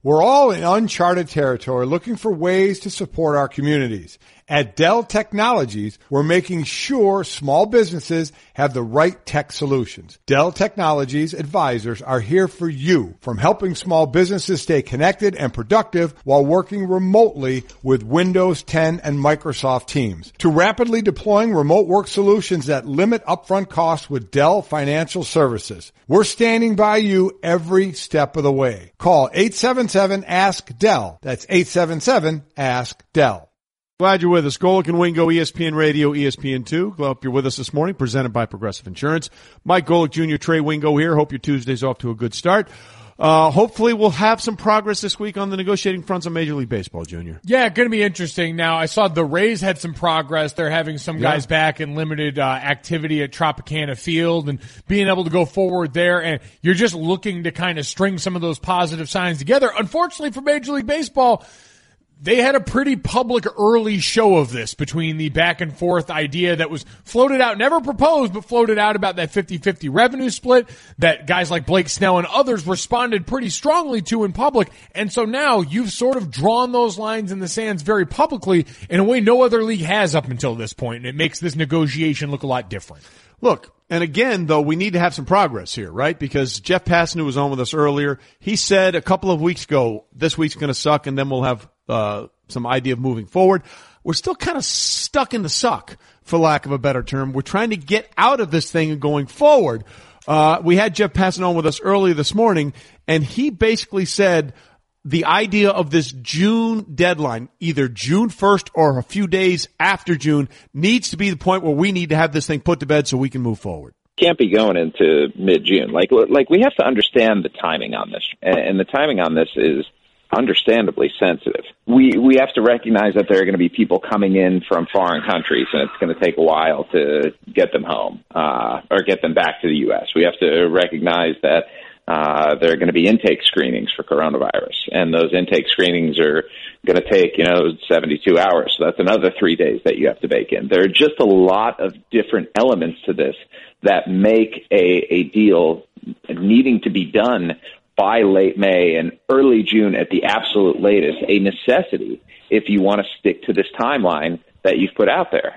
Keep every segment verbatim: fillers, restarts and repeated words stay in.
We're all in uncharted territory looking for ways to support our communities. At Dell Technologies, we're making sure small businesses have the right tech solutions. Dell Technologies advisors are here for you, from helping small businesses stay connected and productive while working remotely with Windows ten and Microsoft Teams, to rapidly deploying remote work solutions that limit upfront costs with Dell Financial Services. We're standing by you every step of the way. Call eight seven seven, ask D E L L. That's eight seven seven, ask D E L L. Glad you're with us. Golic and Wingo, E S P N Radio, E S P N two. Glad you're with us this morning, presented by Progressive Insurance. Mike Golic Junior, Trey Wingo here. Hope your Tuesday's off to a good start. Uh, hopefully we'll have some progress this week on the negotiating fronts on Major League Baseball, Junior. Yeah, going to be interesting. Now, I saw the Rays had some progress. They're having some guys yeah. back in limited uh, activity at Tropicana Field and being able to go forward there. And you're just looking to kind of string some of those positive signs together. Unfortunately for Major League Baseball, they had a pretty public early show of this between the back and forth idea that was floated out, never proposed, but floated out about that fifty-fifty revenue split that guys like Blake Snell and others responded pretty strongly to in public. And so now you've sort of drawn those lines in the sands very publicly in a way no other league has up until this point. And it makes this negotiation look a lot different. Look, and again, though, we need to have some progress here, right? Because Jeff Passan, who was on with us earlier, he said a couple of weeks ago, this week's going to suck, and then we'll have uh some idea of moving forward. We're still kind of stuck in the suck, for lack of a better term. We're trying to get out of this thing and going forward. Uh we had Jeff Passan on with us earlier this morning, and he basically said the idea of this June deadline, either June first or a few days after June, needs to be the point where we need to have this thing put to bed so we can move forward. Can't be going into mid-June. Like, like we have to understand the timing on this, and the timing on this is understandably sensitive. We we have to recognize that there are going to be people coming in from foreign countries, and it's going to take a while to get them home uh, or get them back to the U S. We have to recognize that uh, there are going to be intake screenings for coronavirus, and those intake screenings are going to take, you know, seventy-two hours. So that's another three days that you have to bake in. There are just a lot of different elements to this that make a, a deal needing to be done by late May and early June at the absolute latest a necessity if you want to stick to this timeline that you've put out there.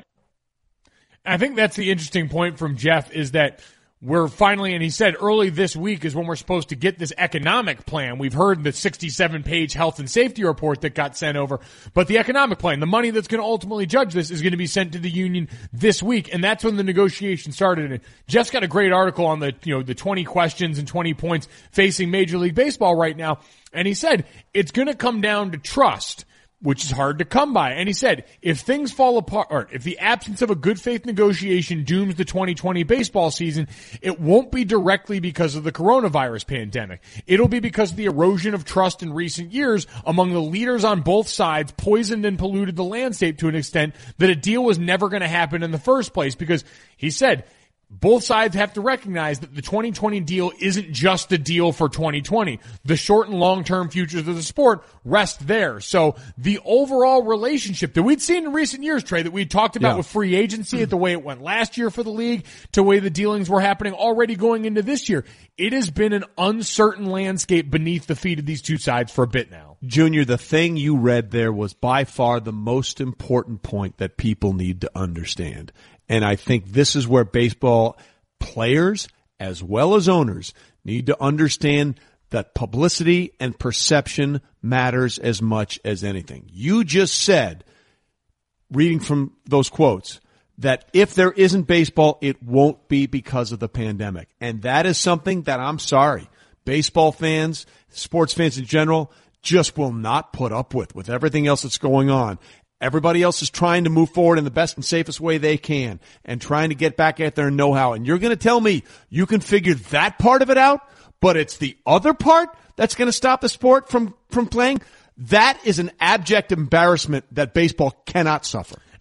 I think that's the interesting point from Jeff, is that we're finally, and he said early this week is when we're supposed to get this economic plan. We've heard the sixty-seven page health and safety report that got sent over, but the economic plan, the money that's going to ultimately judge this, is going to be sent to the union this week, and that's when the negotiation started. And Jeff's got a great article on the, you know, the twenty questions and twenty points facing Major League Baseball right now, and he said it's going to come down to trust, which is hard to come by. And he said, if things fall apart, or if the absence of a good faith negotiation dooms the twenty twenty baseball season, it won't be directly because of the coronavirus pandemic. It'll be because of the erosion of trust in recent years among the leaders on both sides poisoned and polluted the landscape to an extent that a deal was never going to happen in the first place. Because he said, both sides have to recognize that the twenty twenty deal isn't just a deal for twenty twenty. The short and long-term futures of the sport rest there. So the overall relationship that we'd seen in recent years, Trey, that we'd talked about yeah. with free agency, at the way it went last year for the league, to the way the dealings were happening already going into this year, it has been an uncertain landscape beneath the feet of these two sides for a bit now. Junior, the thing you read there was by far the most important point that people need to understand. And I think this is where baseball players as well as owners need to understand that publicity and perception matters as much as anything. You just said, reading from those quotes, that if there isn't baseball, it won't be because of the pandemic. And that is something that, I'm sorry, baseball fans, sports fans in general, just will not put up with, with everything else that's going on. Everybody else is trying to move forward in the best and safest way they can and trying to get back at their know-how. And you're going to tell me you can figure that part of it out, but it's the other part that's going to stop the sport from, from playing? That is an abject embarrassment that baseball cannot suffer.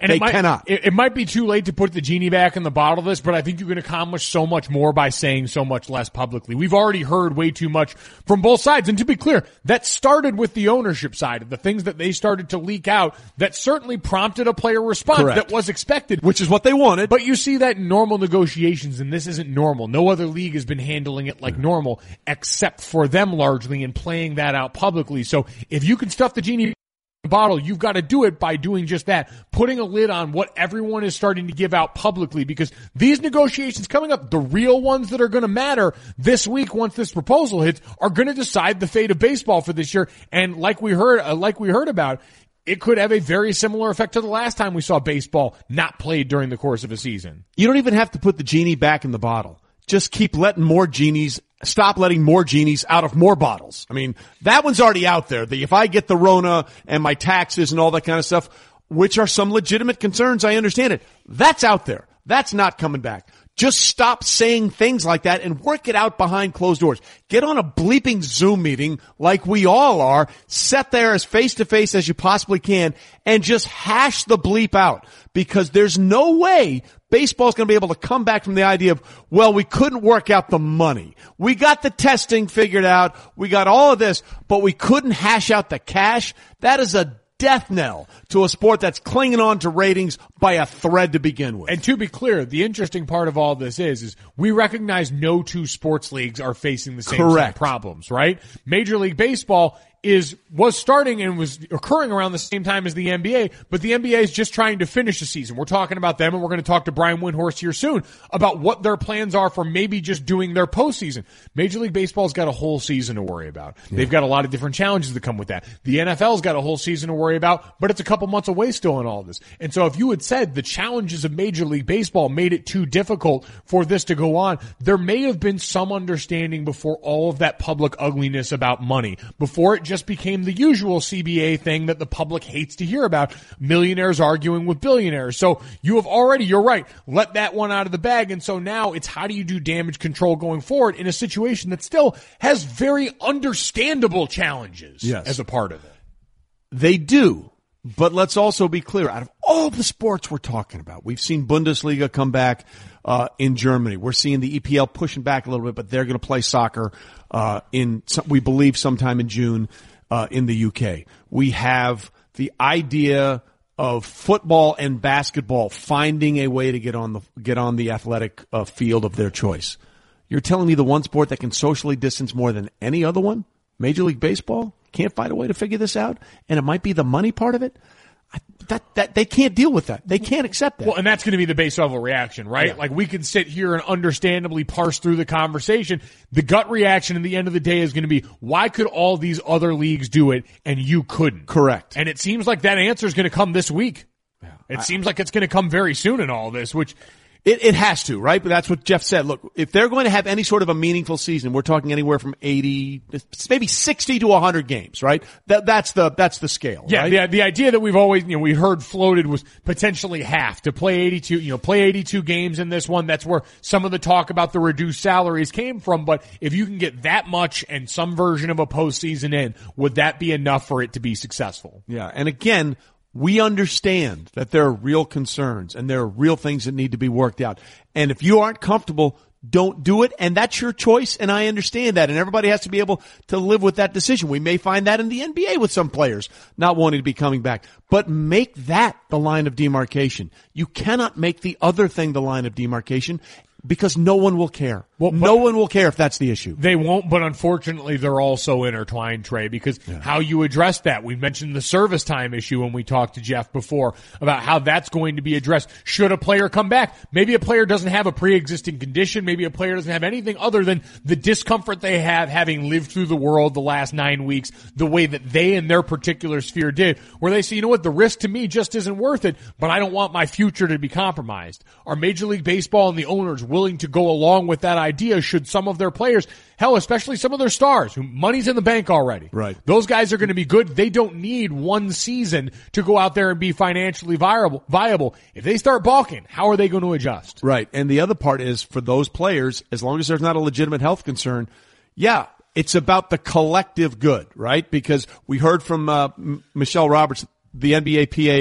And they it might, cannot. It, it might be too late to put the genie back in the bottle of this, but I think you can accomplish so much more by saying so much less publicly. We've already heard way too much from both sides. And to be clear, that started with the ownership side of the things that they started to leak out that certainly prompted a player response Correct. that was expected. Which is what they wanted. But you see that in normal negotiations, and this isn't normal. No other league has been handling it like normal, except for them largely and playing that out publicly. So if you can stuff the genie bottle, you've got to do it by doing just that, putting a lid on what everyone is starting to give out publicly, because these negotiations coming up, the real ones that are going to matter this week once this proposal hits, are going to decide the fate of baseball for this year. And like we heard, uh, like we heard about, it could have a very similar effect to the last time we saw baseball not played during the course of a season. You don't even have to put the genie back in the bottle. Just keep letting more genies, stop letting more genies out of more bottles. I mean, that one's already out there. The, if I get the Rona and my taxes and all that kind of stuff, which are some legitimate concerns, I understand it. That's out there. That's not coming back. Just stop saying things like that and work it out behind closed doors. Get on a bleeping Zoom meeting like we all are, sit there as face to face as you possibly can, and just hash the bleep out. Because there's no way baseball's going to be able to come back from the idea of, well, we couldn't work out the money. We got the testing figured out. We got all of this, but we couldn't hash out the cash. That is a death knell to a sport that's clinging on to ratings by a thread to begin with. And to be clear, the interesting part of all this is, is we recognize no two sports leagues are facing the same, same problems, right? Major League Baseball is, was starting and was occurring around the same time as the N B A, but the N B A is just trying to finish the season. We're talking about them, and we're going to talk to Brian Windhorst here soon about what their plans are for maybe just doing their postseason. Major League Baseball's got a whole season to worry about. Yeah. They've got a lot of different challenges that come with that. The N F L's got a whole season to worry about, but it's a couple months away still in all of this. And so if you had said the challenges of Major League Baseball made it too difficult for this to go on, there may have been some understanding before all of that public ugliness about money, before it just became the usual C B A thing that the public hates to hear about, millionaires arguing with billionaires. So you have already, you're right, let that one out of the bag. And so now it's how do you do damage control going forward in a situation that still has very understandable challenges yes. as a part of it. They do. But let's also be clear, out of all the sports we're talking about, we've seen Bundesliga come back uh in Germany. We're seeing the E P L pushing back a little bit, but they're going to play soccer uh in, some, we believe, sometime in June uh in the U K. We have the idea of football and basketball finding a way to get on the get on the athletic uh, field of their choice. You're telling me the one sport that can socially distance more than any other one, Major League Baseball, can't find a way to figure this out, and it might be the money part of it? I, that, that, they can't deal with that. They can't accept that. Well, and that's going to be the base level reaction, right? Yeah. Like, we can sit here and understandably parse through the conversation. The gut reaction at the end of the day is going to be, why could all these other leagues do it and you couldn't? Correct. And it seems like that answer is going to come this week. Yeah. It I, seems like it's going to come very soon in all this, which... It, it has to, right? But that's what Jeff said. Look, if they're going to have any sort of a meaningful season, we're talking anywhere from eighty, maybe sixty to one hundred games, right? That, that's the, that's the scale, yeah, right? the, the idea that we've always, you know, we heard floated was potentially half to play eighty-two, you know, play eighty-two games in this one. That's where some of the talk about the reduced salaries came from. But if you can get that much and some version of a postseason in, would that be enough for it to be successful? Yeah. And again, we understand that there are real concerns and there are real things that need to be worked out. And if you aren't comfortable, don't do it. And that's your choice. And I understand that. And everybody has to be able to live with that decision. We may find that in the N B A with some players not wanting to be coming back. But make that the line of demarcation. You cannot make the other thing the line of demarcation, because no one will care. Well, no one will care if that's the issue. They won't, but unfortunately they're also intertwined, Trey, because yeah. how you address that. We mentioned the service time issue when we talked to Jeff before about how that's going to be addressed. Should a player come back? Maybe a player doesn't have a pre-existing condition. Maybe a player doesn't have anything other than the discomfort they have having lived through the world the last nine weeks the way that they in their particular sphere did, where they say, you know what, the risk to me just isn't worth it, but I don't want my future to be compromised. Are Major League Baseball and the owners willing to go along with that idea? Should some of their players, hell, especially some of their stars, who money's in the bank already. Right. Those guys are going to be good. They don't need one season to go out there and be financially viable. Viable. If they start balking, how are they going to adjust? Right. And the other part is, for those players, as long as there's not a legitimate health concern, yeah, it's about the collective good, right? Because we heard from uh, M- Michelle Roberts, the N B A P A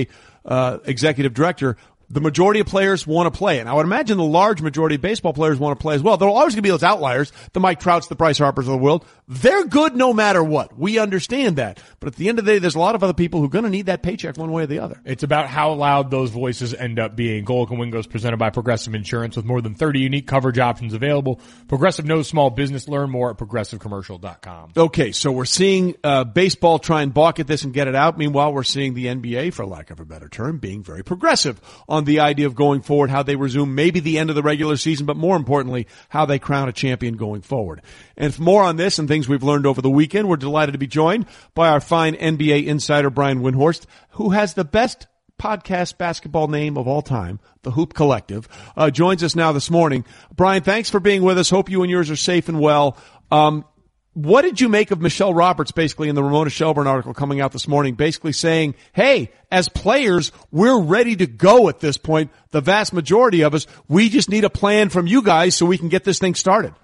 uh, executive director, the majority of players want to play. And I would imagine the large majority of baseball players want to play as well. There are always going to be those outliers, the Mike Trouts, the Bryce Harpers of the world. They're good no matter what. We understand that. But at the end of the day, there's a lot of other people who are going to need that paycheck one way or the other. It's about how loud those voices end up being. Golic and Wingo is presented by Progressive Insurance with more than thirty unique coverage options available. Progressive knows small business. Learn more at progressive commercial dot com. Okay, so we're seeing uh, baseball try and balk at this and get it out. Meanwhile, we're seeing the N B A, for lack of a better term, being very progressive on the idea of going forward, how they resume maybe the end of the regular season, but more importantly, how they crown a champion going forward. And for more on this and things we've learned over the weekend, we're delighted to be joined by our fine N B A insider, Brian Windhorst, who has the best podcast basketball name of all time, the Hoop Collective, uh, joins us now this morning. Brian, thanks for being with us. Hope you and yours are safe and well. Um, What did you make of Michelle Roberts basically in the Ramona Shelburne article coming out this morning, basically saying, hey, as players, we're ready to go at this point, the vast majority of us. We just need a plan from you guys so we can get this thing started.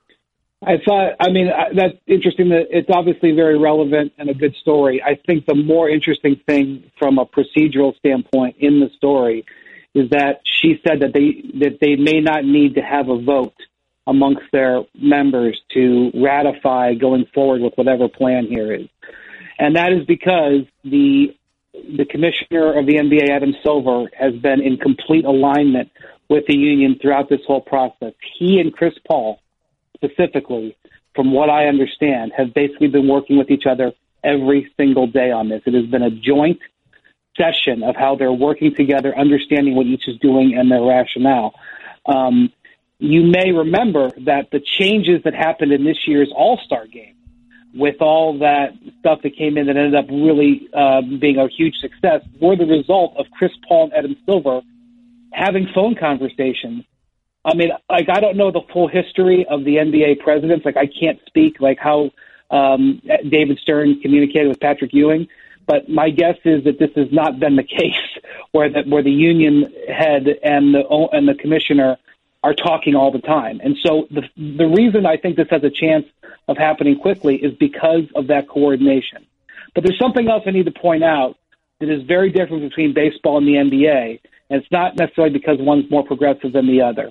I thought, I mean, that's interesting. That it's obviously very relevant and a good story. I think the more interesting thing from a procedural standpoint in the story is that she said that they that they may not need to have a vote amongst their members to ratify going forward with whatever plan here is. And that is because the the commissioner of the N B A, Adam Silver, has been in complete alignment with the union throughout this whole process. He and Chris Paul, specifically, from what I understand, have basically been working with each other every single day on this. It has been a joint session of how they're working together, understanding what each is doing and their rationale. Um, You may remember that the changes that happened in this year's All-Star game, with all that stuff that came in that ended up really uh, being a huge success, were the result of Chris Paul and Adam Silver having phone conversations. I mean, like, I don't know the full history of the N B A presidents. Like, I can't speak like how um, David Stern communicated with Patrick Ewing, but my guess is that this has not been the case where the, where the union head and the and the commissioner are talking all the time. And so the the reason I think this has a chance of happening quickly is because of that coordination. But there's something else I need to point out that is very different between baseball and the N B A, and it's not necessarily because one's more progressive than the other.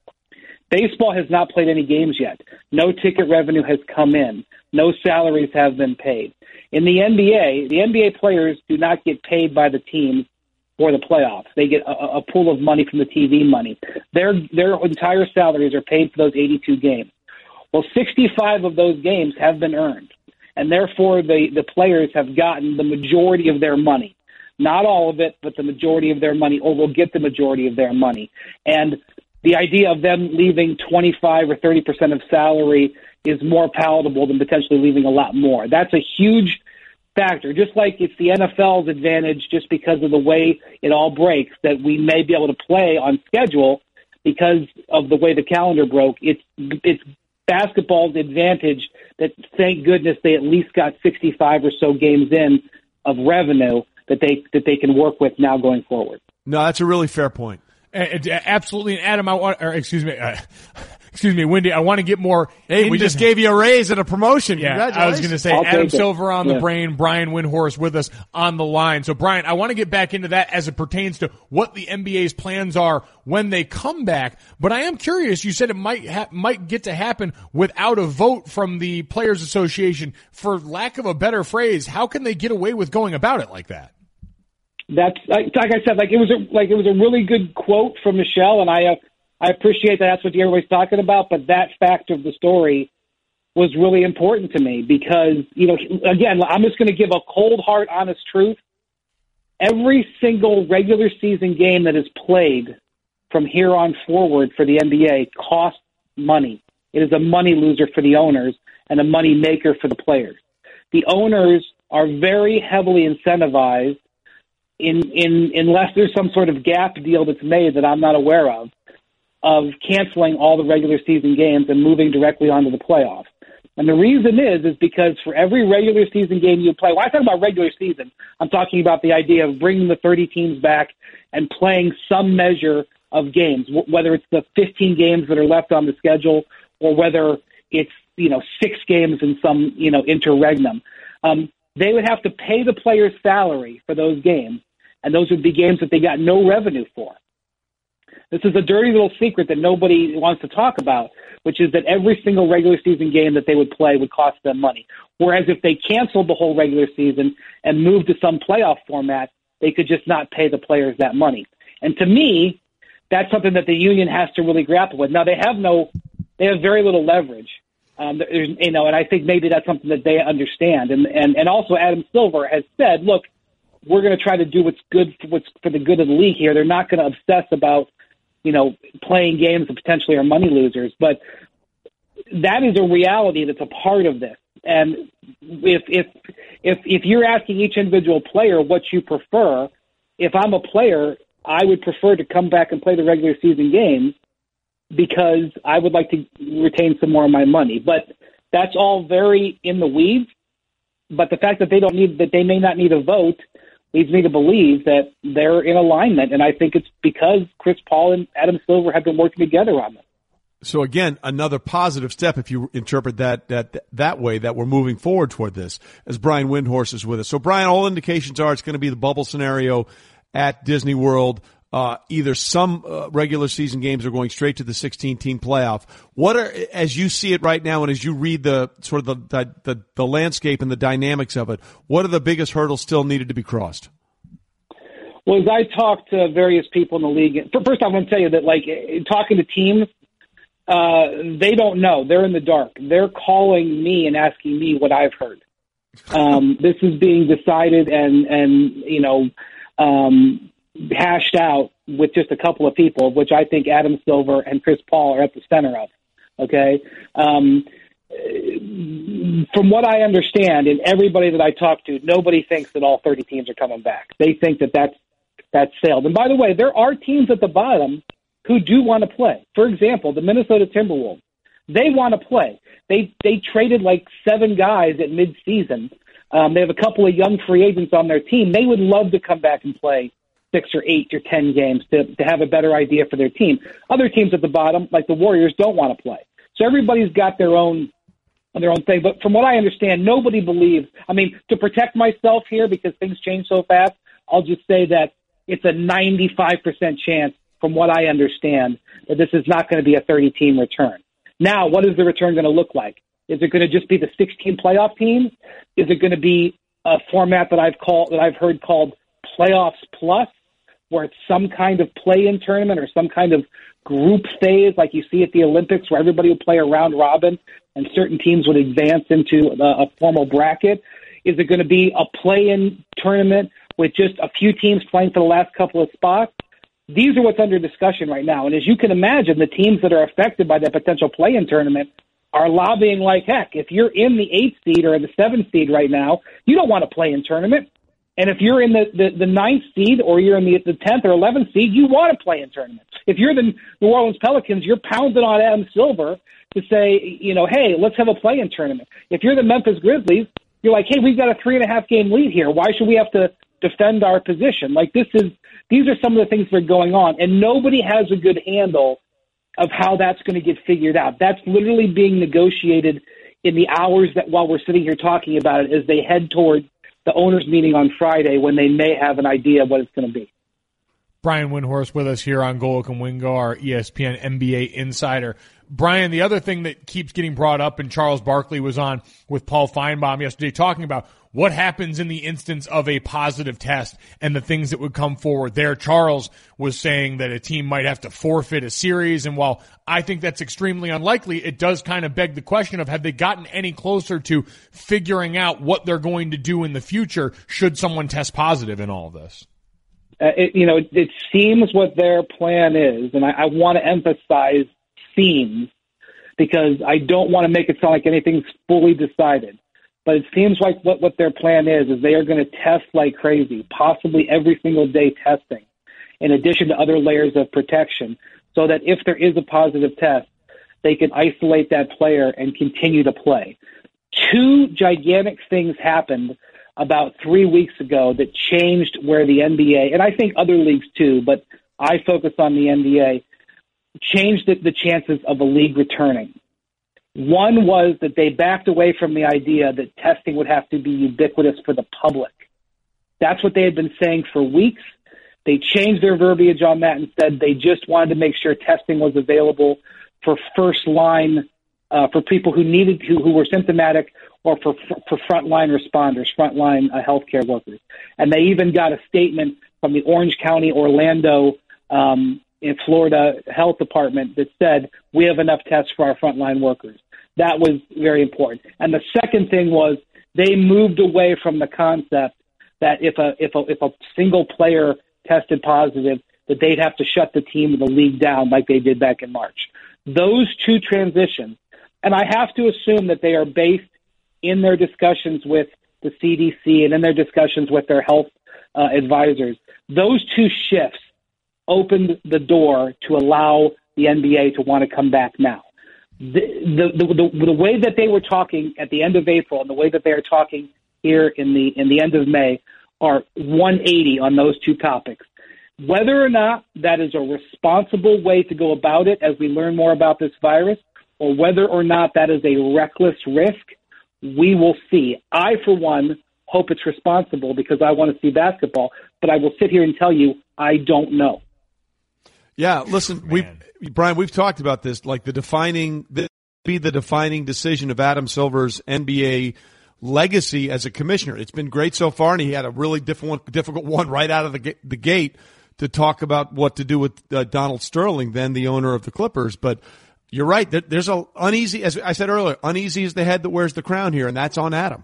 Baseball has not played any games yet. No ticket revenue has come in. No salaries have been paid. In the N B A, the N B A players do not get paid by the teams for the playoffs. They get a, a pool of money from the T V money. Their their entire salaries are paid for those eighty-two games. Well, sixty-five of those games have been earned, and therefore the, the players have gotten the majority of their money. Not all of it, but the majority of their money, or will get the majority of their money. And the idea of them leaving twenty-five or thirty percent of salary is more palatable than potentially leaving a lot more. That's a huge factor, just like it's the N F L's advantage just because of the way it all breaks, that we may be able to play on schedule because of the way the calendar broke. It's it's basketball's advantage that, thank goodness, they at least got sixty-five or so games in of revenue that they that they can work with now going forward. No, that's a really fair point. Uh, absolutely. And Adam, I want, or excuse me, uh, excuse me, Wendy, I want to get more. Hey, we just gave you a raise and a promotion. Yeah, I was going to say I'll Adam take it. Silver on Yeah. the brain, Brian Windhorst with us on the line. So Brian, I want to get back into that as it pertains to what the N B A's plans are when they come back. But I am curious. You said it might ha- might get to happen without a vote from the Players Association. For lack of a better phrase, how can they get away with going about it like that? That's like, like I said, like it was a, like it was a really good quote from Michelle, and I uh, I appreciate that that's what everybody's talking about. But that fact of the story was really important to me because, you know, again, I'm just going to give a cold, hard, honest truth. Every single regular season game that is played from here on forward for the N B A costs money. It is a money loser for the owners and a money maker for the players. The owners are very heavily incentivized, in, in unless there's some sort of gap deal that's made that I'm not aware of, of canceling all the regular season games and moving directly onto the playoffs. And the reason is, is because for every regular season game you play, when I talk about regular season, I'm talking about the idea of bringing the thirty teams back and playing some measure of games, whether it's the fifteen games that are left on the schedule or whether it's, you know, six games in some, you know, interregnum. Um, they would have to pay the player's salary for those games, and those would be games that they got no revenue for. This is a dirty little secret that nobody wants to talk about, which is that every single regular season game that they would play would cost them money. Whereas if they canceled the whole regular season and moved to some playoff format, they could just not pay the players that money. And to me, that's something that the union has to really grapple with. Now, they have no, they have very little leverage. Um, you know, and I think maybe that's something that they understand. And, and, and also Adam Silver has said, look, we're going to try to do what's good for, what's for the good of the league here. They're not going to obsess about, you know, playing games that potentially are money losers. But that is a reality that's a part of this. And if if if if you're asking each individual player what you prefer, if I'm a player, I would prefer to come back and play the regular season games because I would like to retain some more of my money. But that's all very in the weeds. But the fact that they don't need that they may not need a vote leads me to believe that they're in alignment. And I think it's because Chris Paul and Adam Silver have been working together on this. So again, another positive step if you interpret that that that way, that we're moving forward toward this, as Brian Windhorst is with us. So Brian, all indications are it's going to be the bubble scenario at Disney World. Uh, either some uh, regular season games are going straight to the sixteen-team playoff. What are, as you see it right now, and as you read the sort of the, the the talkscape and the dynamics of it, what are the biggest hurdles still needed to be crossed? Well, as I talk to various people in the league, first I'm going to tell you that, like, talking to teams, uh, they don't know. They're in the dark. They're calling me and asking me what I've heard. Um, this is being decided and, and you know, um, hashed out with just a couple of people, which I think Adam Silver and Chris Paul are at the center of. Okay. Um, from what I understand, and everybody that I talk to, nobody thinks that all thirty teams are coming back. They think that that's, that's sailed. And by the way, there are teams at the bottom who do want to play. For example, the Minnesota Timberwolves, they want to play. They they traded like seven guys at midseason. Um, they have a couple of young free agents on their team. They would love to come back and play six or eight or ten games to, to have a better idea for their team. Other teams at the bottom, like the Warriors, don't want to play. So everybody's got their own their own thing. But from what I understand, nobody believes. I mean, to protect myself here because things change so fast, I'll just say that it's a ninety-five percent chance, from what I understand, that this is not going to be a thirty-team return. Now, what is the return going to look like? Is it going to just be the sixteen playoff teams? Is it going to be a format that I've called that I've heard called playoffs plus, where it's some kind of play-in tournament or some kind of group phase like you see at the Olympics, where everybody would play a round robin and certain teams would advance into a, a formal bracket? Is it going to be a play-in tournament with just a few teams playing for the last couple of spots? These are what's under discussion right now. And as you can imagine, the teams that are affected by that potential play-in tournament are lobbying like heck. If you're in the eighth seed or the seventh seed right now, you don't want to play in tournament. And if you're in the, the, the ninth seed or you're in the, the tenth or eleventh seed, you want to play in tournament. If you're the New Orleans Pelicans, you're pounding on Adam Silver to say, you know, hey, let's have a play-in tournament. If you're the Memphis Grizzlies, you're like, hey, we've got a three and a half game lead here. Why should we have to defend our position? Like, this is, these are some of the things that are going on, and nobody has a good handle of how that's going to get figured out. That's literally being negotiated in the hours that while we're sitting here talking about it as they head toward the owners' meeting on Friday, when they may have an idea of what it's going to be. Brian Windhorst with us here on Golic and Wingo, our E S P N N B A insider. Brian, the other thing that keeps getting brought up, and Charles Barkley was on with Paul Feinbaum yesterday talking about what happens in the instance of a positive test and the things that would come forward there. Charles was saying that a team might have to forfeit a series, and while I think that's extremely unlikely, it does kind of beg the question of have they gotten any closer to figuring out what they're going to do in the future should someone test positive in all of this? Uh, it, you know, it, it seems what their plan is, and I, I want to emphasize seems, because I don't want to make it sound like anything's fully decided. But it seems like what, what their plan is, is they are going to test like crazy, possibly every single day testing, in addition to other layers of protection, so that if there is a positive test, they can isolate that player and continue to play. Two gigantic things happened about three weeks ago that changed where the N B A, and I think other leagues too, but I focus on the N B A, changed the, the chances of a league returning. One was that they backed away from the idea that testing would have to be ubiquitous for the public. That's what they had been saying for weeks. They changed their verbiage on that and said they just wanted to make sure testing was available for first line, uh, for people who needed, who, who were symptomatic, or for for frontline responders, frontline uh, healthcare workers. And they even got a statement from the Orange County, Orlando, um, in Florida Health Department that said we have enough tests for our frontline workers. That was very important. And the second thing was they moved away from the concept that if a if a if a single player tested positive, that they'd have to shut the team or the league down like they did back in March. Those two transitions, and I have to assume that they are based in their discussions with the C D C and in their discussions with their health uh, advisors. Those two shifts opened the door to allow the N B A to want to come back now. The, the, the, the, the way that they were talking at the end of April and the way that they are talking here in the in the end of May are one eighty on those two topics. Whether or not that is a responsible way to go about it as we learn more about this virus, or whether or not that is a reckless risk, we will see. I, for one, hope it's responsible because I want to see basketball, but I will sit here and tell you I don't know. Yeah, listen, we Brian, we've talked about this, like the defining, the, be the defining decision of Adam Silver's N B A legacy as a commissioner. It's been great so far, and he had a really difficult, difficult one right out of the, the gate to talk about what to do with uh, Donald Sterling, then the owner of the Clippers. But you're right, there's a uneasy, as I said earlier, uneasy is the head that wears the crown here, and that's on Adam.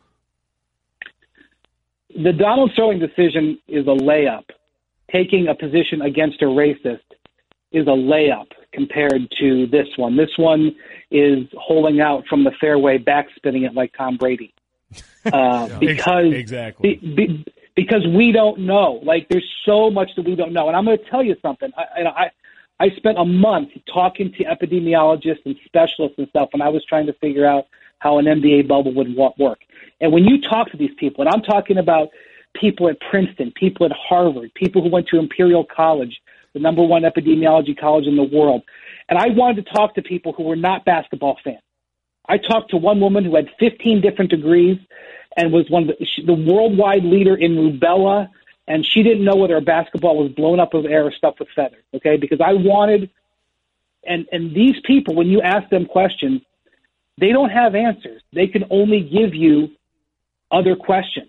The Donald Sterling decision is a layup. Taking a position against a racist is a layup compared to this one. This one is holding out from the fairway, backspinning it like Tom Brady. Uh, yeah. Because exactly. Be, be, because we don't know. Like, there's so much that we don't know. And I'm going to tell you something. I, I I spent a month talking to epidemiologists and specialists and stuff when I was trying to figure out how an N B A bubble would work. And when you talk to these people, and I'm talking about people at Princeton, people at Harvard, people who went to Imperial College, the number one epidemiology college in the world. And I wanted to talk to people who were not basketball fans. I talked to one woman who had fifteen different degrees and was one of the, the worldwide leader in rubella, and she didn't know whether a basketball was blown up with air or stuffed with feathers, okay? Because I wanted, and, and these people, when you ask them questions, they don't have answers. They can only give you other questions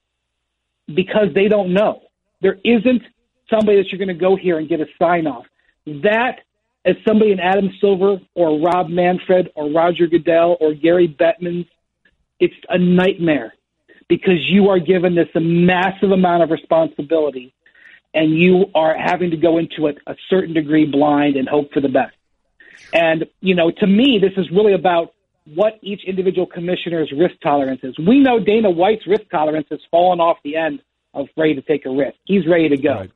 because they don't know. There isn't somebody that you're going to go here and get a sign-off. That, as somebody in Adam Silver or Rob Manfred or Roger Goodell or Gary Bettman, it's a nightmare because you are given this a massive amount of responsibility and you are having to go into it a certain degree blind and hope for the best. And, you know, to me, this is really about what each individual commissioner's risk tolerance is. We know Dana White's risk tolerance has fallen off the end of ready to take a risk. He's ready to go. Right.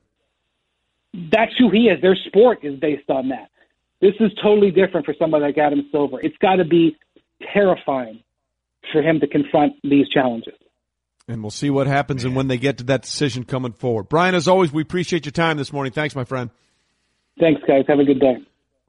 That's who he is. Their sport is based on that. This is totally different for somebody like Adam Silver. It's got to be terrifying for him to confront these challenges. And we'll see what happens and when they get to that decision coming forward. Brian, as always, we appreciate your time this morning. Thanks, my friend. Thanks, guys. Have a good day.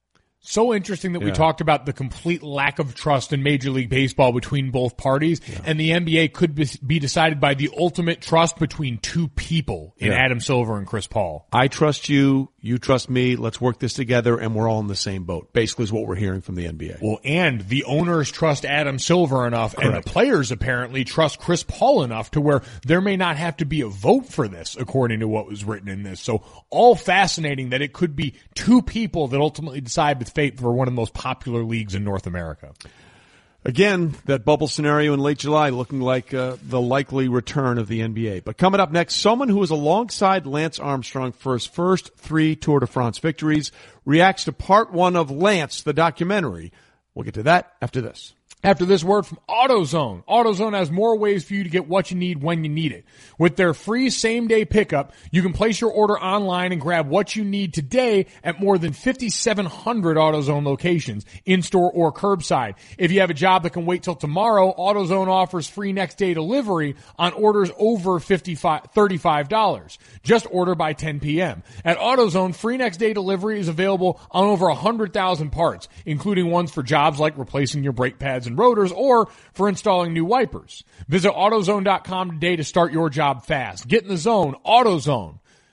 So interesting that yeah. we talked about the complete lack of trust in Major League Baseball between both parties, yeah. and the N B A could be decided by the ultimate trust between two people in yeah. Adam Silver and Chris Paul. I trust you, you trust me, let's work this together, and we're all in the same boat, basically is what we're hearing from the N B A. Well, and the owners trust Adam Silver enough, Correct. and the players apparently trust Chris Paul enough to where there may not have to be a vote for this, according to what was written in this. So all fascinating that it could be two people that ultimately decide with fate for one of the most popular leagues in North America. Again, that bubble scenario in late July looking like uh, the likely return of the N B A. But coming up next, someone who was alongside Lance Armstrong for his first three Tour de France victories reacts to part one of Lance, the documentary. We'll get to that after this. After this word from AutoZone. AutoZone has more ways for you to get what you need when you need it. With their free same-day pickup, you can place your order online and grab what you need today at more than fifty-seven hundred AutoZone locations, in-store or curbside. If you have a job that can wait till tomorrow, AutoZone offers free next-day delivery on orders over thirty-five dollars. Just order by ten p.m. At AutoZone, free next-day delivery is available on over one hundred thousand parts, including ones for jobs like replacing your brake pads and rotors or for installing new wipers. Visit AutoZone dot com today to start your job fast. Get in the zone. AutoZone.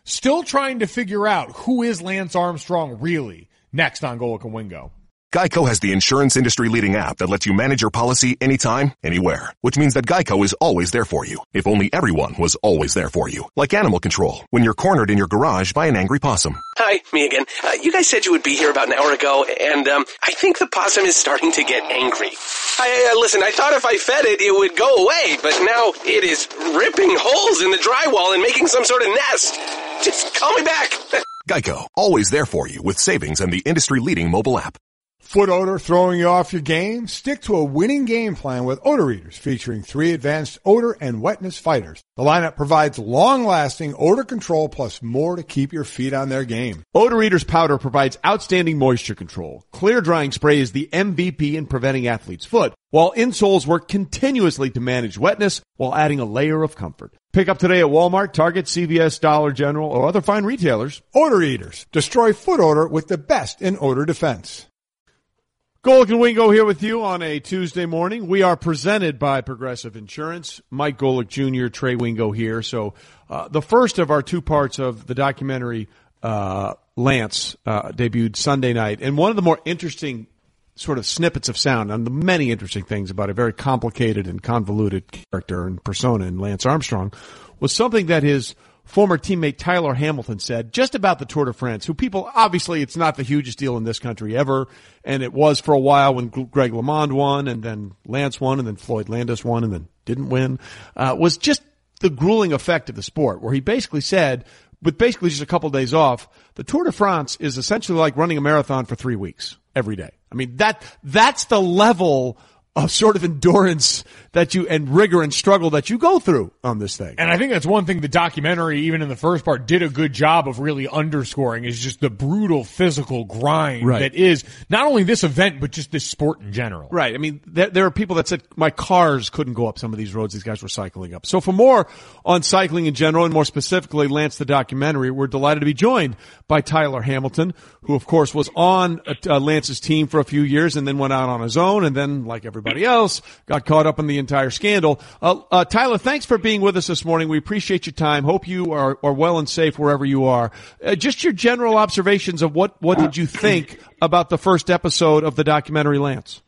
still trying to figure out who is Lance Armstrong really. Next on Golic and Wingo. Geico has the insurance industry-leading app that lets you manage your policy anytime, anywhere. Which means that Geico is always there for you. If only everyone was always there for you. Like animal control, when you're cornered in your garage by an angry possum. Hi, me again. Uh, you guys said you would be here about an hour ago, and um, I think the possum is starting to get angry. I, uh, listen, I thought if I fed it, it would go away, but now it is ripping holes in the drywall and making some sort of nest. Just call me back. Geico, always there for you with savings and the industry-leading mobile app. Foot odor throwing you off your game? Stick to a winning game plan with Odor Eaters, featuring three advanced odor and wetness fighters. The lineup provides long-lasting odor control plus more to keep your feet on their game. Odor Eaters powder provides outstanding moisture control. Clear drying spray is the M V P in preventing athlete's foot, while insoles work continuously to manage wetness while adding a layer of comfort. Pick up today at Walmart, Target, C V S, Dollar General, or other fine retailers. Odor Eaters. Destroy foot odor with the best in odor defense. Golic and Wingo here with you on a Tuesday morning. We are presented by Progressive Insurance. Mike Golic Junior, Trey Wingo here. So uh, the first of our two parts of the documentary, uh, Lance, uh, debuted Sunday night. And one of the more interesting sort of snippets of sound on the many interesting things about a very complicated and convoluted character and persona in Lance Armstrong was something that his former teammate Tyler Hamilton said just about the Tour de France, who people, obviously it's not the hugest deal in this country ever, and it was for a while when Greg LeMond won, and then Lance won, and then Floyd Landis won, and then didn't win, uh, was just the grueling effect of the sport, where he basically said, with basically just a couple of days off, the Tour de France is essentially like running a marathon for three weeks every day. I mean, that that's the level of sort of endurance that you, and rigor and struggle that you go through on this thing. And I think that's one thing the documentary, even in the first part, did a good job of really underscoring is just the brutal physical grind right. that is not only this event, but just this sport in general. Right. I mean, there, there are people that said my cars couldn't go up some of these roads these guys were cycling up. So for more on cycling in general, and more specifically Lance the documentary, we're delighted to be joined by Tyler Hamilton, who of course was on uh, Lance's team for a few years and then went out on his own, and then, like everybody else, got caught up in the entire scandal. Uh, uh, Tyler, thanks for being with us this morning. We appreciate your time. Hope you are, are well and safe wherever you are. Uh, just your general observations of what, what did you think about the first episode of the documentary Lance?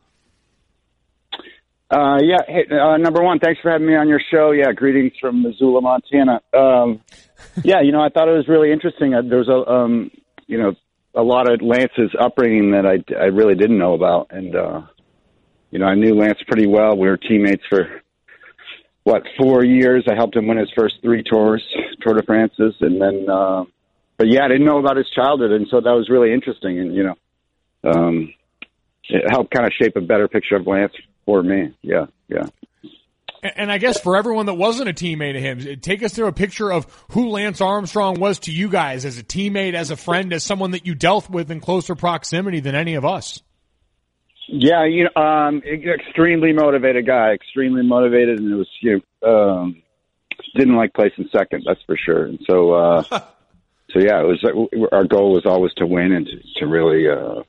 Uh, yeah. Hey, uh, number one, thanks for having me on your show. Yeah. Greetings from Missoula, Montana. Um, yeah, you know, I thought it was really interesting. Uh, there was a, um, you know, a lot of Lance's upbringing that I, I really didn't know about. And, uh, you know, I knew Lance pretty well. We were teammates for, what, four years. I helped him win his first three tours, Tour de France's. And then, uh, but yeah, I didn't know about his childhood. And so that was really interesting. And, you know, um, it helped kind of shape a better picture of Lance for me. Yeah, yeah. And I guess for everyone that wasn't a teammate of him, take us through a picture of who Lance Armstrong was to you guys as a teammate, as a friend, as someone that you dealt with in closer proximity than any of us. Yeah, you know, um, extremely motivated guy, extremely motivated, and it was, you know, um, didn't like placing second, that's for sure. And so, uh, so yeah, it was, our goal was always to win and to, to really, uh,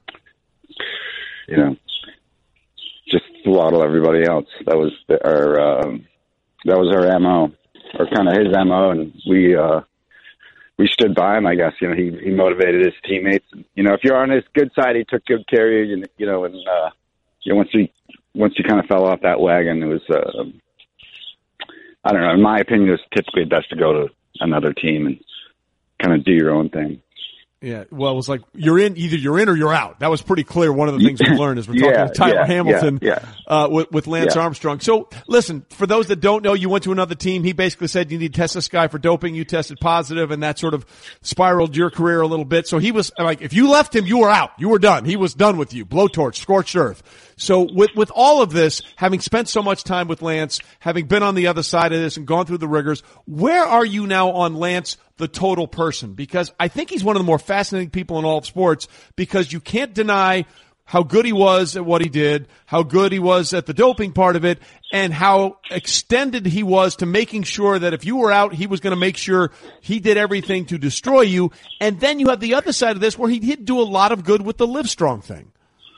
you know, just throttle everybody else. That was the, our, um, that was our M O, or kind of his M O, and we, uh, we stood by him, I guess. You know, he, he motivated his teammates. You know, if you're on his good side, he took good care of you. You know, and uh, you know, once he once you kind of fell off that wagon, it was, uh, I don't know. In my opinion, it was typically best to go to another team and kind of do your own thing. Yeah, well, it was like you're in, either you're in or you're out. That was pretty clear. One of the things we learned is we're talking yeah, to Tyler yeah, Hamilton yeah, yeah. Uh, with, with Lance yeah. Armstrong. So, listen, for those that don't know, you went to another team. He basically said you need to test this guy for doping. You tested positive, and that sort of spiraled your career a little bit. So he was like, if you left him, you were out. You were done. He was done with you. Blowtorch, scorched earth. So with, with all of this, having spent so much time with Lance, having been on the other side of this and gone through the rigors, where are you now on Lance, the total person? Because I think he's one of the more fascinating people in all of sports, because you can't deny how good he was at what he did, how good he was at the doping part of it, and how extended he was to making sure that if you were out, he was going to make sure he did everything to destroy you. And then you have the other side of this where he did do a lot of good with the Livestrong thing.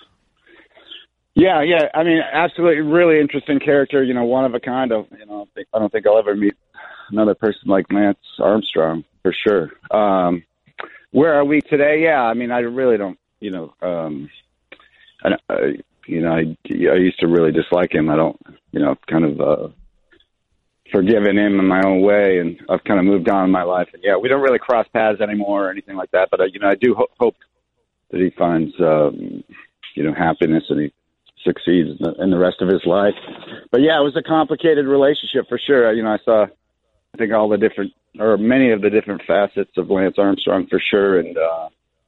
Yeah, yeah. I mean, absolutely, really interesting character. You know, one of a kind. Of you know, I don't think I'll ever meet another person like Lance Armstrong for sure. Um, where are we today? Yeah, I mean, I really don't, you know, um, I, I, you know, I, I used to really dislike him. I don't, you know, kind of uh, forgiven him in my own way, and I've kind of moved on in my life. And yeah, we don't really cross paths anymore or anything like that. But uh, you know, I do ho- hope that he finds, um, you know, happiness and he succeeds in the, in the rest of his life. But yeah, it was a complicated relationship for sure. You know, I saw, I think all the different, or many of the different facets of Lance Armstrong for sure. And, uh,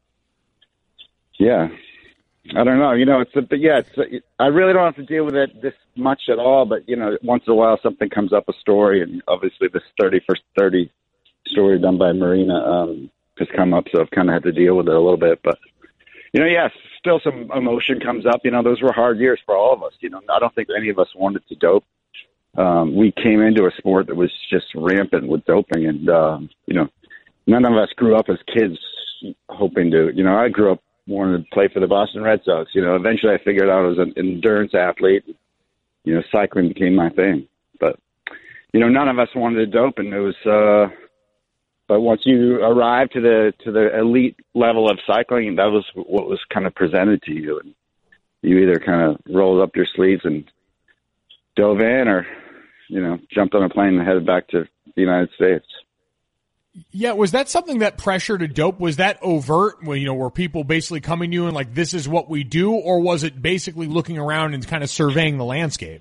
yeah, I don't know, you know, it's, a, but yeah, it's, I really don't have to deal with it this much at all, but you know, once in a while something comes up, a story, and obviously this thirty for thirty story done by Marina, um, has come up. So I've kind of had to deal with it a little bit, but you know, yes, still some emotion comes up. You know, those were hard years for all of us. You know, I don't think any of us wanted to dope. Um, we came into a sport that was just rampant with doping, and um, you know, none of us grew up as kids hoping to. You know, I grew up wanting to play for the Boston Red Sox. You know, eventually I figured out I was an endurance athlete. You know, cycling became my thing. But you know, none of us wanted to dope, and it was. Uh, But once you arrive to the to the elite level of cycling, that was what was kind of presented to you, and you either kind of rolled up your sleeves and dove in, or you know, jumped on a plane and headed back to the United States. Yeah, was that something, that pressure to dope, was that overt? Well, you know, were people basically coming to you and like, this is what we do, or was it basically looking around and kind of surveying the landscape?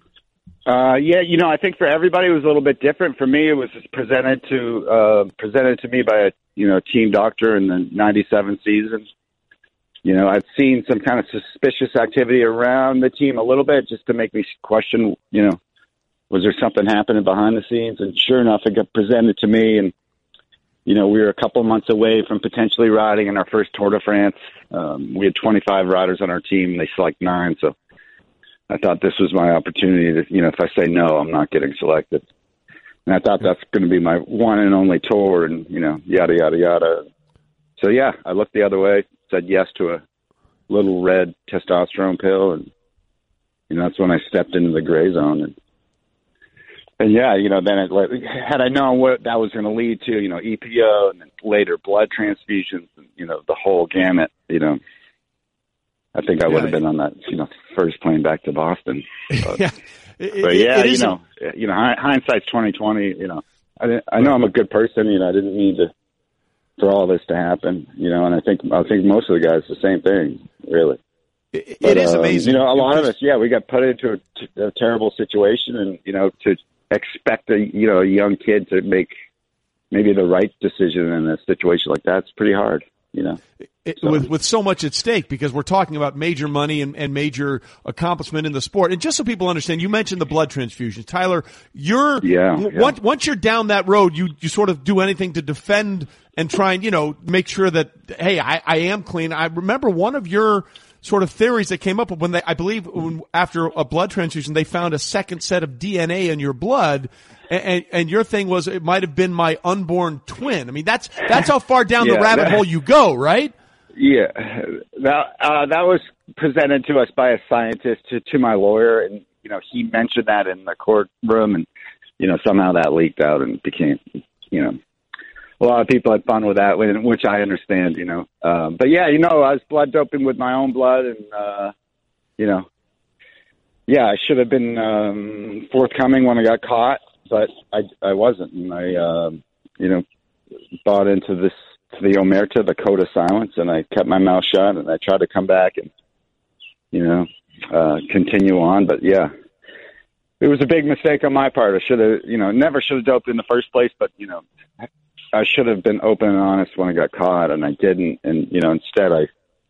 Uh, yeah, you know, I think for everybody it was a little bit different. For me, it was presented to uh, presented to me by a you know team doctor in the ninety-seven season. You know, I'd seen some kind of suspicious activity around the team a little bit, just to make me question, you know, was there something happening behind the scenes? And sure enough, it got presented to me, and you know, we were a couple months away from potentially riding in our first Tour de France. Um, we had twenty-five riders on our team, and they select nine, so I thought this was my opportunity to, you know, if I say no, I'm not getting selected. And I thought that's going to be my one and only tour, and, you know, yada, yada, yada. So, yeah, I looked the other way, said yes to a little red testosterone pill, and, you know, that's when I stepped into the gray zone. And, and yeah, you know, then it, had I known what that was going to lead to, you know, E P O and then later blood transfusions, and, you know, the whole gamut, you know, I think I would yeah, have been on that, you know, first plane back to Boston. But yeah, it, but yeah, you know, a... you know, hindsight's twenty twenty. You know, I I know I'm a good person. You know, I didn't mean to for all this to happen. You know, and I think I think most of the guys the same thing, really. It, but, it is um, amazing. You know, a lot of us, yeah, we got put into a, a terrible situation, and you know, to expect a you know a young kid to make maybe the right decision in a situation like that, it's pretty hard. You know, it, so. with with so much at stake, because we're talking about major money and, and major accomplishment in the sport. And just so people understand, you mentioned the blood transfusions, Tyler. You're yeah, yeah. once once you're down that road, you you sort of do anything to defend and try and you know make sure that hey, I, I am clean. I remember one of your sort of theories that came up when they, I believe, when, after a blood transfusion, they found a second set of D N A in your blood. And, and your thing was it might have been my unborn twin. I mean, that's that's how far down yeah, the rabbit that, hole you go, right? Yeah, that uh, that was presented to us by a scientist to, to my lawyer, and you know he mentioned that in the courtroom, and you know somehow that leaked out and became, you know, a lot of people had fun with that, which I understand, you know. Um, but yeah, you know, I was blood doping with my own blood, and uh, you know, yeah, I should have been um, forthcoming when I got caught. But I, I wasn't, and I, uh, you know, bought into this, to the omerta, the code of silence, and I kept my mouth shut, and I tried to come back and, you know, uh, continue on. But yeah, it was a big mistake on my part. I should have, you know, never should have doped in the first place. But you know, I should have been open and honest when I got caught, and I didn't. And you know, instead, I,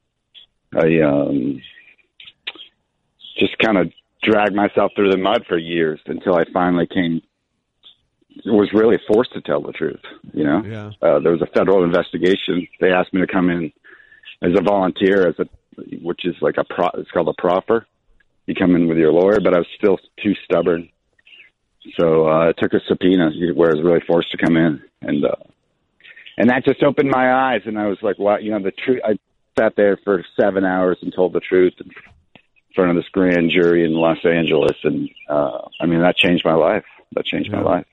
I um, just kind of dragged myself through the mud for years until I finally came. Was really forced to tell the truth, you know. Yeah. Uh, there was a federal investigation. They asked me to come in as a volunteer, as a which is like a pro. It's called a proffer. You come in with your lawyer, but I was still too stubborn. So uh, it took a subpoena where I was really forced to come in, and uh, and that just opened my eyes. And I was like, "Wow, you know, the truth." I sat there for seven hours and told the truth in front of this grand jury in Los Angeles, and uh, I mean, that changed my life. That changed yeah. my life.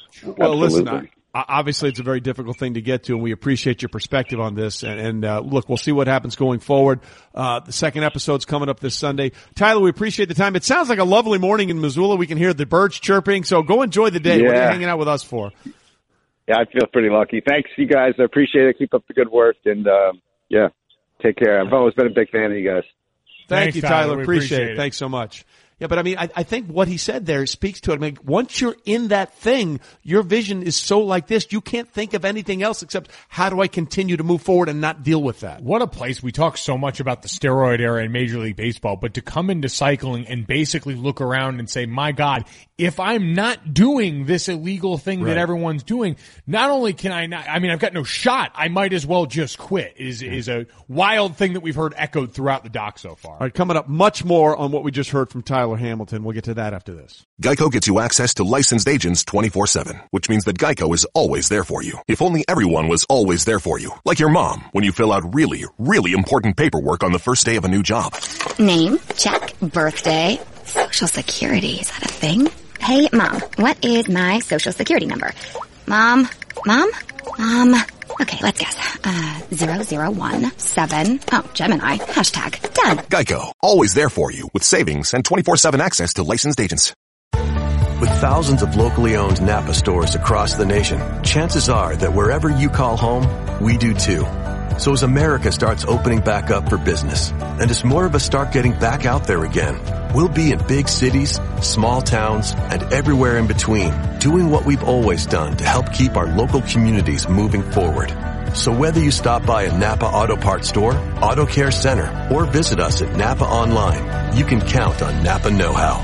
Well, listen, Absolutely. I, obviously it's a very difficult thing to get to, and we appreciate your perspective on this. And, and uh, look, we'll see what happens going forward. Uh, the second episode's coming up this Sunday. Tyler, we appreciate the time. It sounds like a lovely morning in Missoula. We can hear the birds chirping, so go enjoy the day. Yeah. What are you hanging out with us for? Yeah, I feel pretty lucky. Thanks, you guys. I appreciate it. Keep up the good work, and uh, yeah, take care. I've always been a big fan of you guys. Thank Thanks, you, Tyler. Tyler. We Appreciate, appreciate it. it. Thanks so much. Yeah, but I mean, I, I think what he said there speaks to it. I mean, once you're in that thing, your vision is so like this, you can't think of anything else except how do I continue to move forward and not deal with that. What a place. We talk so much about the steroid era in Major League Baseball, but to come into cycling and basically look around and say, my God, if I'm not doing this illegal thing Right. that everyone's doing, not only can I not, I mean, I've got no shot. I might as well just quit is, is a wild thing that we've heard echoed throughout the doc so far. All right, coming up, much more on what we just heard from Tyler Hamilton. We'll get to that after this. Geico gets you access to licensed agents twenty-four seven, which means that Geico is always there for you. If only everyone was always there for you. Like your mom, when you fill out really, really important paperwork on the first day of a new job. Name, check. Birthday, social security, is that a thing? Hey, Mom, what is my social security number? Mom? Mom? Mom? Okay, let's guess. Uh, zero zero one seven. Oh, Gemini. Hashtag done. Geico, always there for you with savings and twenty-four seven access to licensed agents. With thousands of locally owned Napa stores across the nation, chances are that wherever you call home, we do too. So as America starts opening back up for business, and as more of us start getting back out there again, we'll be in big cities, small towns, and everywhere in between, doing what we've always done to help keep our local communities moving forward. So whether you stop by a Napa Auto Parts store, Auto Care Center, or visit us at Napa Online, you can count on Napa know-how.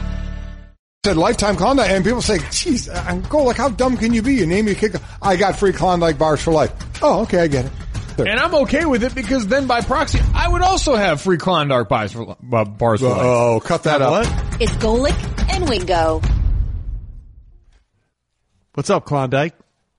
Said lifetime Klondike, and people say, geez, go like, how dumb can you be? You name your kid, I got free Klondike bars for life. Oh, okay, I get it. There. And I'm okay with it because then by proxy, I would also have free Klondike bars for, uh, bars for life. Oh, cut that up. What? It's Golick and Wingo. What's up, Klondike?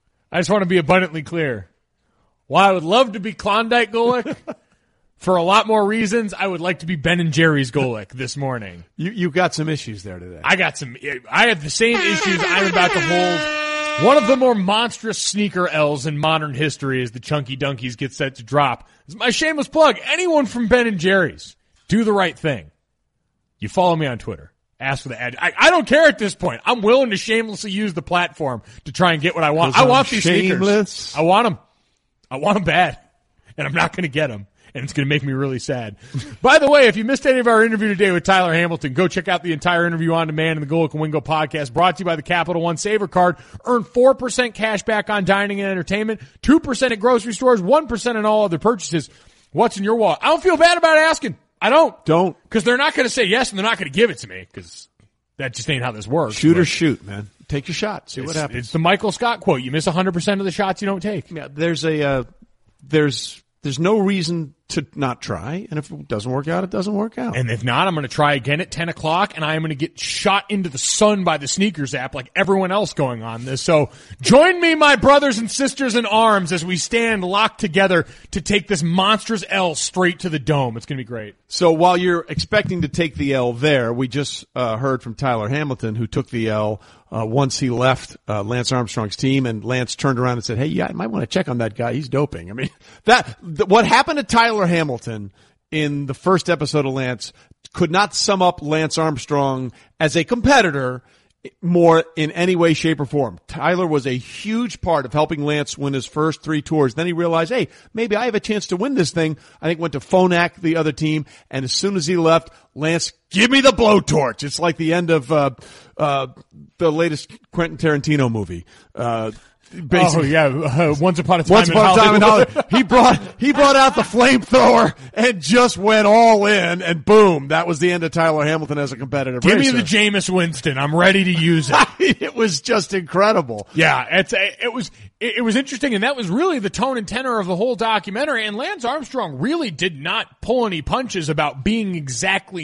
I just want to be abundantly clear. While I would love to be Klondike Golick, for a lot more reasons, I would like to be Ben and Jerry's Golick this morning. You you got some issues there today. I got some, I have the same issues I'm about to hold. One of the more monstrous sneaker L's in modern history as the Chunky Dunkies get set to drop. This is my shameless plug. Anyone from Ben and Jerry's, do the right thing. You follow me on Twitter. Ask for the ad. I, I don't care at this point. I'm willing to shamelessly use the platform to try and get what I want. I want these shameless. sneakers. I want them. I want them bad. And I'm not going to get them. And it's going to make me really sad. By the way, if you missed any of our interview today with Tyler Hamilton, go check out the entire interview on demand in the Golick and Wingo podcast, brought to you by the Capital One Saver Card. Earn four percent cash back on dining and entertainment, two percent at grocery stores, one percent on all other purchases. What's in your wallet? I don't feel bad about asking. I don't. Don't. Because they're not going to say yes and they're not going to give it to me because that just ain't how this works. Shoot or But shoot, man. Take your shot. See what it's- happens. It's the Michael Scott quote. You miss one hundred percent of the shots you don't take. Yeah, there's a uh, there's there's no reason to not try, and if it doesn't work out, it doesn't work out. And if not, I'm going to try again at ten o'clock, and I am going to get shot into the sun by the Sneakers app like everyone else going on this. So join me, my brothers and sisters in arms, as we stand locked together to take this monstrous L straight to the dome. It's going to be great. So while you're expecting to take the L there, we just uh, heard from Tyler Hamilton, who took the L uh, once he left uh, Lance Armstrong's team, and Lance turned around and said, hey, yeah, I might want to check on that guy. He's doping. I mean, that th- what happened to Tyler Hamilton in the first episode of Lance could not sum up Lance Armstrong as a competitor more in any way, shape, or form. Tyler was a huge part of helping Lance win his first three tours. Then he realized, hey, maybe I have a chance to win this thing. I think went to Phonak, the other team, and as soon as he left, Lance, give me the blowtorch. It's like the end of uh uh the latest Quentin Tarantino movie. Uh Basically. Oh, yeah. Uh, Once Upon a Time Once in upon a time in Hollywood. Hollywood. He brought, he brought out the flamethrower and just went all in, and boom, that was the end of Tyler Hamilton as a competitive Give racer. me the Jameis Winston. I'm ready to use it. It was just incredible. Yeah, it's it was it, it was interesting, and that was really the tone and tenor of the whole documentary. And Lance Armstrong really did not pull any punches about being exactly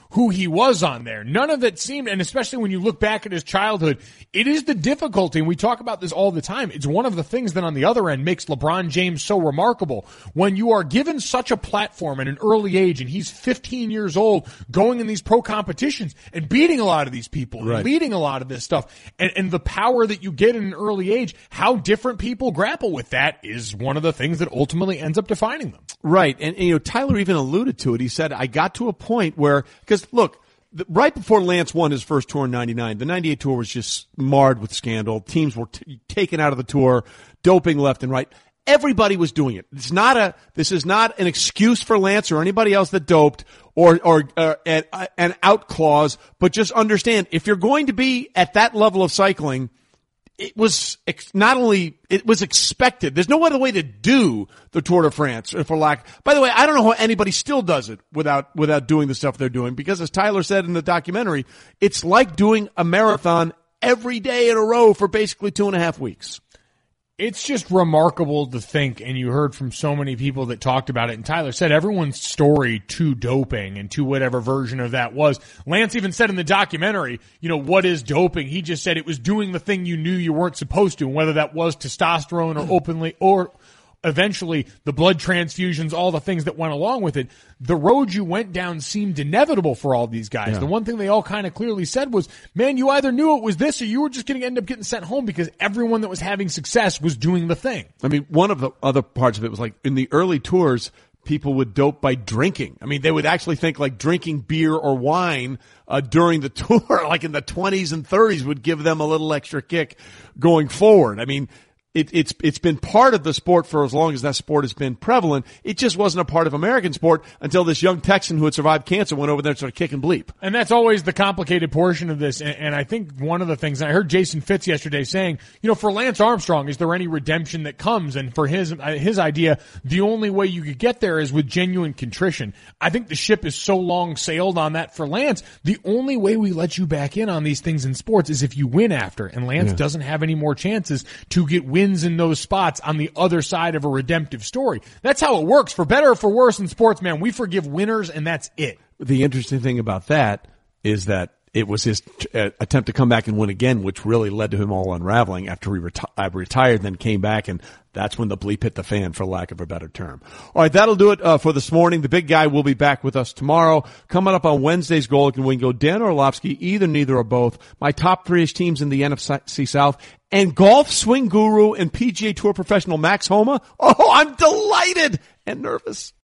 who he was on there. None of it seemed, and especially when you look back at his childhood, it is the difficulty, and we talk about this all the time. It's one of the things that on the other end makes LeBron James so remarkable. When you are given such a platform at an early age, and he's fifteen years old, going in these pro competitions and beating a lot of these people, right. and leading a lot of this stuff, and, and the power that you get in an early age, how different people grapple with that is one of the things that ultimately ends up defining them. Right. And, and you know, Tyler even alluded to it. He said, I got to a point where, because look, the, right before Lance won his first tour in ninety-nine, the ninety-eight tour was just marred with scandal. Teams were t- taken out of the tour, doping left and right. Everybody was doing it. It's not a, this is not an excuse for Lance or anybody else that doped or, or, uh, an, an out clause, but just understand if you're going to be at that level of cycling, it was ex- not only, it was expected. There's no other way to do the Tour de France for lack. By the way, I don't know how anybody still does it without, without doing the stuff they're doing, because as Tyler said in the documentary, it's like doing a marathon every day in a row for basically two and a half weeks. It's just remarkable to think, and you heard from so many people that talked about it, and Tyler said everyone's story to doping and to whatever version of that was. Lance even said in the documentary, you know, what is doping? He just said it was doing the thing you knew you weren't supposed to, and whether that was testosterone or openly, or eventually the blood transfusions, all the things that went along with it. The road you went down seemed inevitable for all these guys. Yeah. The one thing they all kind of clearly said was, man, you either knew it was this or you were just going to end up getting sent home because everyone that was having success was doing the thing. I mean, one of the other parts of it was like in the early tours, people would dope by drinking. I mean, they would actually think like drinking beer or wine uh, during the tour, like in the twenties and thirties, would give them a little extra kick going forward. I mean, It, it's it's been part of the sport for as long as that sport has been prevalent. It just wasn't a part of American sport until this young Texan who had survived cancer went over there and started kicking bleep. And that's always the complicated portion of this. And, and I think one of the things, and I heard Jason Fitz yesterday saying, you know, for Lance Armstrong, is there any redemption that comes? And for his his idea, the only way you could get there is with genuine contrition. I think the ship is so long sailed on that for Lance. The only way we let you back in on these things in sports is if you win after. And Lance yeah. doesn't have any more chances to get wins in those spots on the other side of a redemptive story. That's how it works. For better or for worse in sports, man, we forgive winners and that's it. The interesting thing about that is that it was his uh, attempt to come back and win again, which really led to him all unraveling after he reti- retired, then came back, and that's when the bleep hit the fan, for lack of a better term. All right, that'll do it uh, for this morning. The big guy will be back with us tomorrow. Coming up on Wednesday's Goal and Wingo, Dan Orlovsky, either, neither, or both. My top three-ish teams in the N F C South. And golf swing guru and P G A Tour professional Max Homa. Oh, I'm delighted and nervous.